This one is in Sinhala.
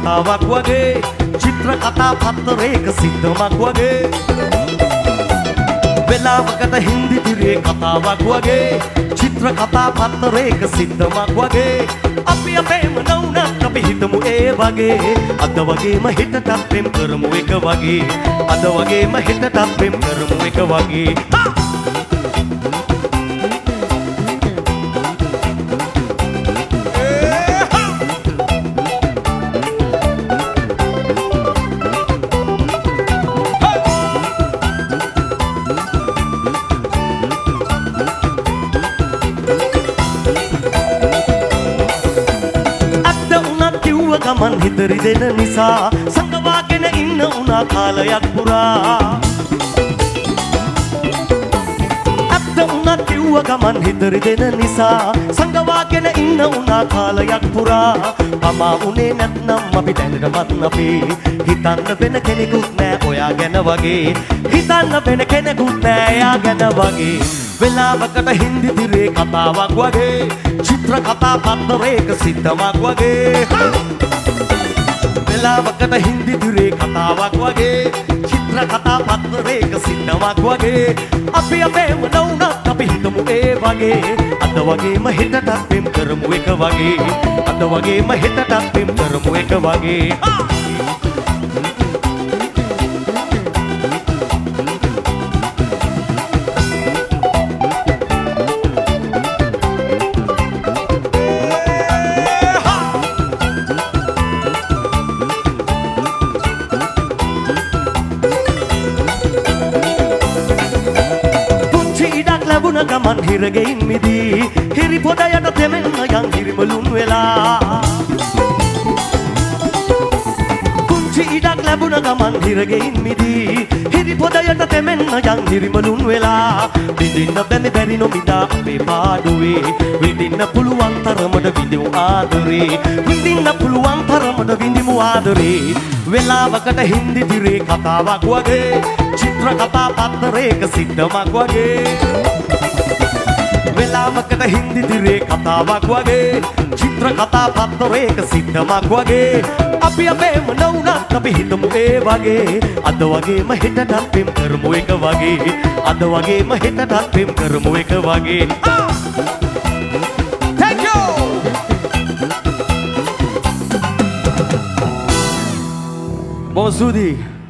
කතාවක් වගේ චිත්‍ර කතා පත්තරයක සිද්ධමක් වගේ වෙලාවකට හින්දි තිරේ කතාවක් වගේ චිත්‍ර කතා පත්තරයක සිද්ධමක් වගේ අපි අපේම නවුනක් අපි හිතමු ඒ වගේ අද වගේම හිතටත් පෙම් කරමු එක වගේ අද වගේම හිතටත් පෙම් කරමු එක වගේ ගමන් හිතරි දෙන නිසා සංගවාගෙන ඉන්න උනා කාලයක් පුරා අත්ත උනා කිව්ව ගමන් හිතරි දෙන නිසා සංගවාගෙන ඉන්න උනා කාලයක් පුරා තමා උනේ නැත්නම් අපි දැනටමත් අපි හිතන්න වෙන කෙනෙකුත් නෑ ඔයා ගැන වගේ හිතන්න වෙන කෙනෙකුත් නෑ එයා ගැන වගේ වෙලාවකට හින්දි තිරේ කතාවක් වගේ චිත්‍ර කතා පත්තරයක සිද්ධමක් වගේ වෙලාවකට හින්දි තිරේ කතාවක් වගේ චිත්‍ර කතා පත්තරයක සිද්ධමක් වගේ අපි අපේම නවුනක් අපි හිතමු ඒ වගේ අද වගේම හිතටත් පෙම් කරමු එක වගේ අද වගේම හිතටත් පෙම් කරමු එක වගේ ගමන් හිරගෙයින් මිදී හිරි පොඩයට තෙමෙන්න යන් හිරිමලුන් වෙලා කුංචි ඉඩක් ලැබුණ ගමන් හිරගෙයින් මිදී හිරි පොඩයට තෙමෙන්න යන් හිරිමලුන් වෙලා විඳින්න බැරි නොමිදා අපේ පාඩුවේ විඳින්න පුළුවන් තරමට විඳිමු ආදරේ විඳින්න පුළුවන් තරමට විඳිමු ආදරේ වෙලාවකට හින්දි තිරේ කතාවක් වගේ චිත්‍ර කතා පත්තරයක සිද්ධමක් වගේ වෙලාවකට හින්දි තිරේ කතාවක් වගේ චිත්‍ර කතා පත්තරයක සිද්ධමක් වගේ අපි අපේම නවුනක් අපි හිතමු ඒ වගේ අද වගේම හිතටත් පෙම් කරමු එක වගේ අද වගේම හිතටත් පෙම් කරමු එක වගේ Thank you බොහොම ස්තුතියි